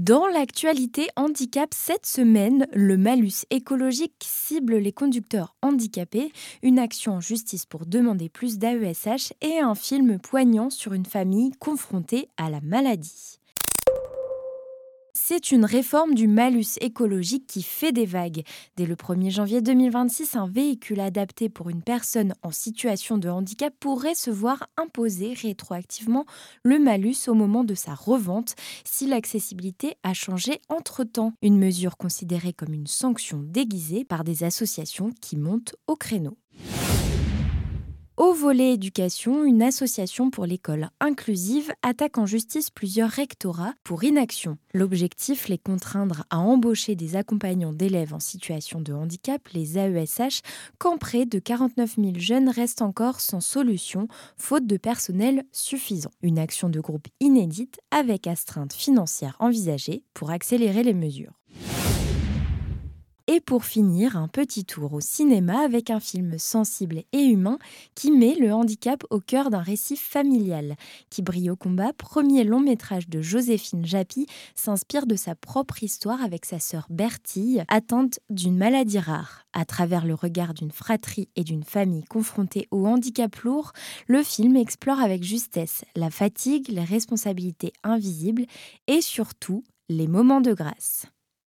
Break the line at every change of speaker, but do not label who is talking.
Dans l'actualité handicap cette semaine, le malus écologique cible les conducteurs handicapés, une action en justice pour demander plus d'AESH et un film poignant sur une famille confrontée à la maladie. C'est une réforme du malus écologique qui fait des vagues. Dès le 1er janvier 2026, un véhicule adapté pour une personne en situation de handicap pourrait se voir imposer rétroactivement le malus au moment de sa revente si l'accessibilité a changé entre-temps. Une mesure considérée comme une sanction déguisée par des associations qui montent au créneau. Au volet éducation, une association pour l'école inclusive attaque en justice plusieurs rectorats pour inaction. L'objectif, les contraindre à embaucher des accompagnants d'élèves en situation de handicap, les AESH, quand près de 49 000 jeunes restent encore sans solution, faute de personnel suffisant. Une action de groupe inédite avec astreinte financière envisagée pour accélérer les mesures. Et pour finir, un petit tour au cinéma avec un film sensible et humain qui met le handicap au cœur d'un récit familial. Qui brille au combat, premier long métrage de Joséphine Japy, s'inspire de sa propre histoire avec sa sœur Bertille, atteinte d'une maladie rare. À travers le regard d'une fratrie et d'une famille confrontée au handicap lourd, le film explore avec justesse la fatigue, les responsabilités invisibles et surtout les moments de grâce.